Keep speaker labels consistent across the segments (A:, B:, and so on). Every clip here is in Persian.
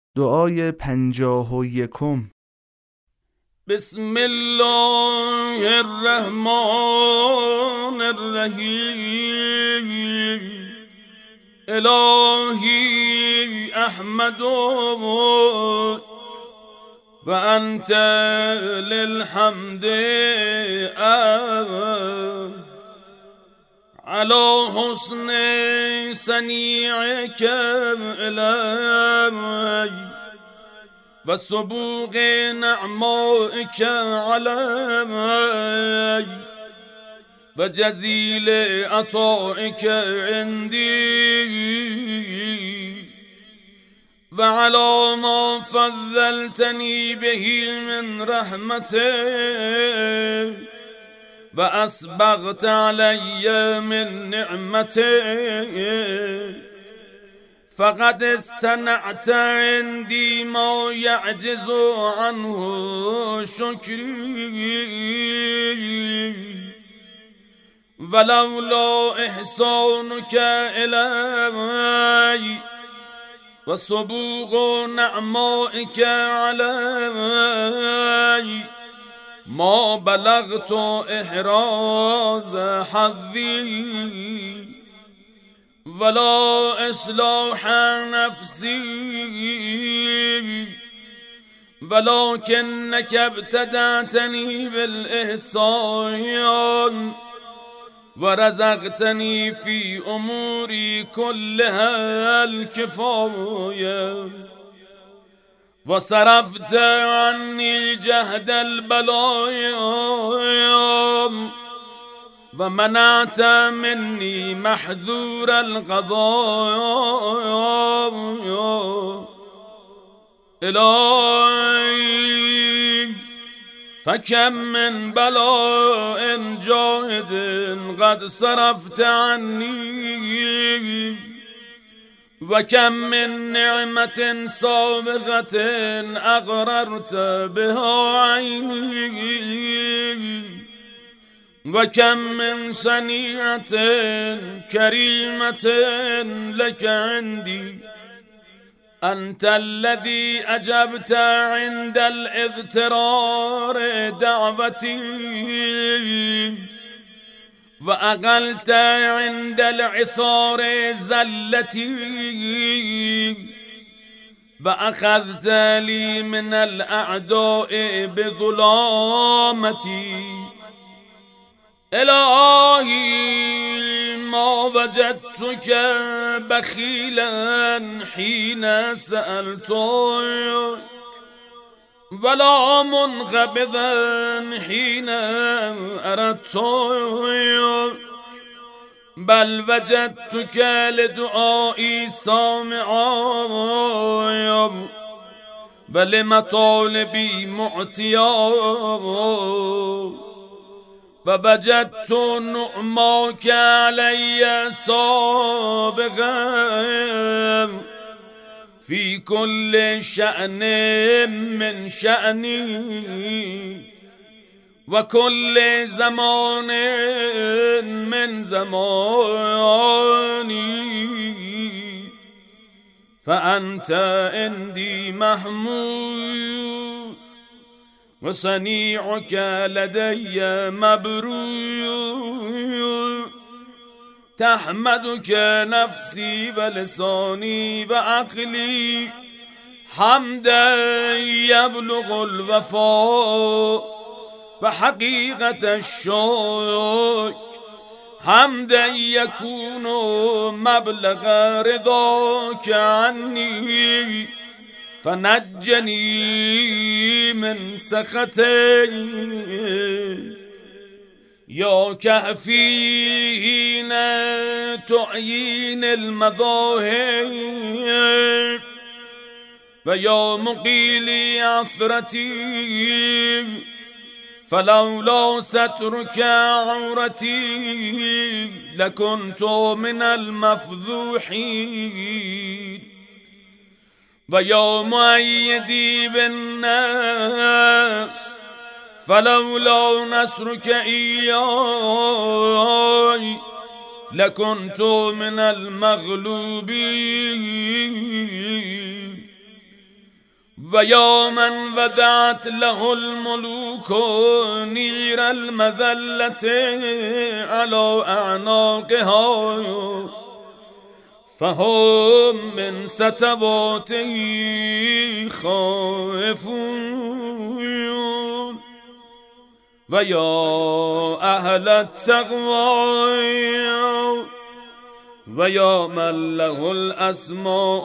A: دعای 51.
B: بسم الله الرحمن الرحیم. الهی احمد و انت للحمد على حسن صنیعک الی و سبوق نعمائک علی و جزیل عطائک عندی و علی ما فضلتنی به من رحمتک و اسبغت علی من نعمتک. فقد استنعت عندي ما يعجز عنه شكري ولولا إحسانك إلي وسبوغ نعمائك علي ما بلغت إحراز حظي ولا اصلاح نفسي ولكنك ابتدعتني بالإحسان ورزقتني في أموري كلها الكفاية وصرفت عني جهد البلايا ومنعت مني محذور القضاء. إلهي فكم من بلاء جاهد قد صرفت عني وكم من نعمة سابقة أغررت بها عيني وكم من صنيعة كريمة لك عندي. أنت الذي أجبت عند الاضطرار دعوتي وأقلت عند العثار زلتي وأخذت لي من الأعداء بظلامتي. إلهي ما وجدتك بخيلا حين سألتك ولا منقبضا حين أردتك بل وجدتك لدعائي سامعا ولمطالبي معطيا ووجدت نعماك علي سابقا في كل شأن من شأني وكل زمان من زماني. فأنت عندي محمود وصنيعك لدي مبرور. تحمدك نفسي ولساني وعقلي حمدا يبلغ الوفاء وحقيقة الشوق حمدا يكون مبلغ رضاك عني فنجني من سخطك. يا كهفي حين تعيين المذاهب ويا مقيلي عثرتي فلولا سترك عورتي لكنت من المفضوحين. ويا مؤيدي بالناس فلولا نصرك إياي لكنت من المغلوبين. و یا من ودعت له الملوک نیر المذلة على اعناقها فهم من سطواته خائفون و یا اهل التقوی و یا من له الاسماء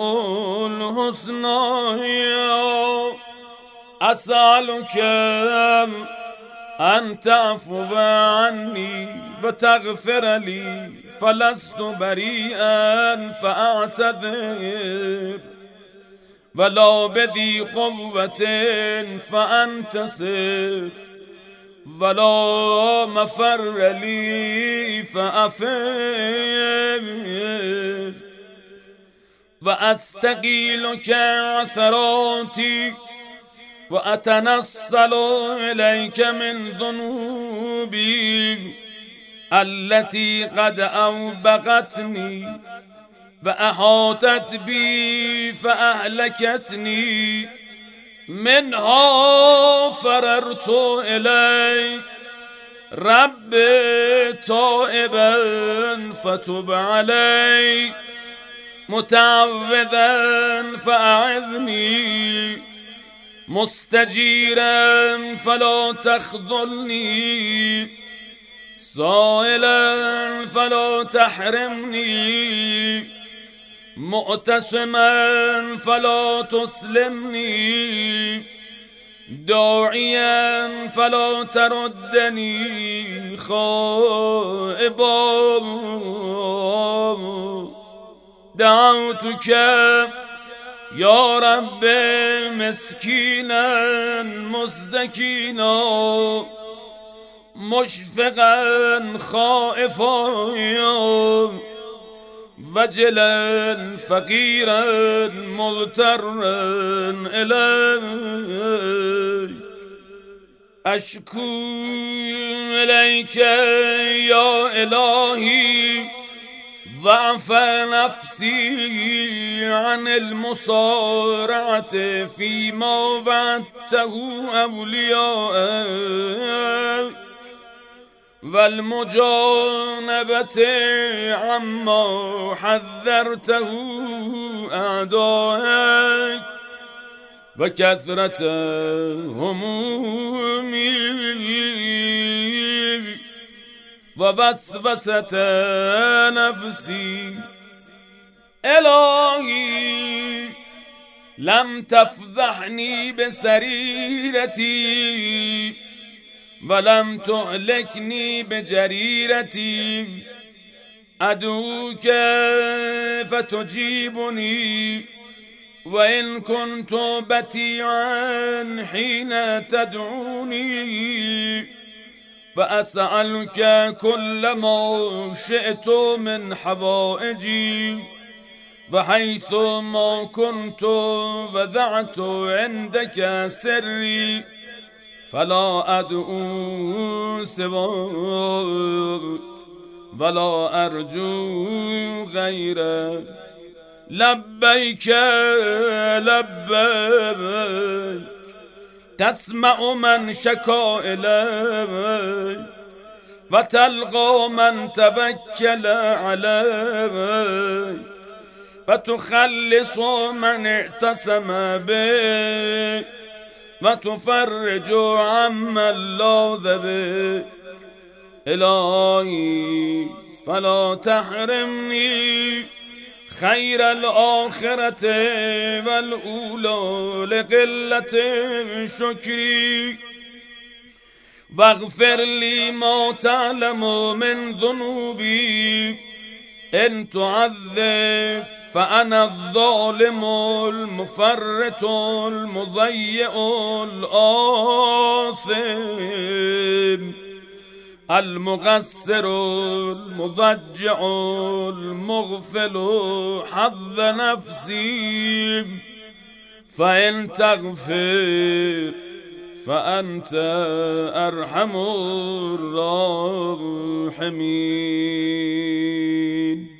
B: الحسنى اسألك ان تعفو عنی و تغفر لی فلست بریئا فاعتذر ولا بذی قوة فانتصر ولا مفر لی فافر و استقیلک عثراتی و اتنصل الیک من ذنوبی التي قد اوبقتنی و احاطت بی فاهلكتنی منها فررت الیک رب تائبا فتب علی متعوذا فاعذنی مستجیرا فلا تخذلنی سائلا فلا تحرمنی معتصما فلا تسلمني داعيا فلا تردني خائبا دعوتك يا رب مسكينا مزدكينا مشفقا خائفا وجلا فقيرا مضطرا إليك أشكو إليك يا إلهي ضعف نفسي عن المصارعة فيما وعدته أولياءك والمجانبة عما حذرته أعدائك وكثرة همومي ووسوسة نفسي إلهي لم تفضحني بسريرتي ولم تهلكني بجريرتي أدعوك فتجيبني وإن كنت بتيعا حين تدعوني وأسألك كل ما شئت من حوائجي وحيث ما كنت وضعت عندك سري فلا أدعو سواك ولا أرجو غيرك لبيك لبيك تسمع من شكا إليك وتلقى من توكل عليك وتخلص من اعتصم بك وتفرج عمن لاذ بك إلهي فلا تحرمني خير الآخرة والأولى لقلة شكري واغفر لي ما تعلم من ذنوبي إن تعذب فأنا الظالم المفرط المضيع الآثم المقصر المضجع المغفل حظ نفسي فإن تغفر فأنت أرحم الراحمين.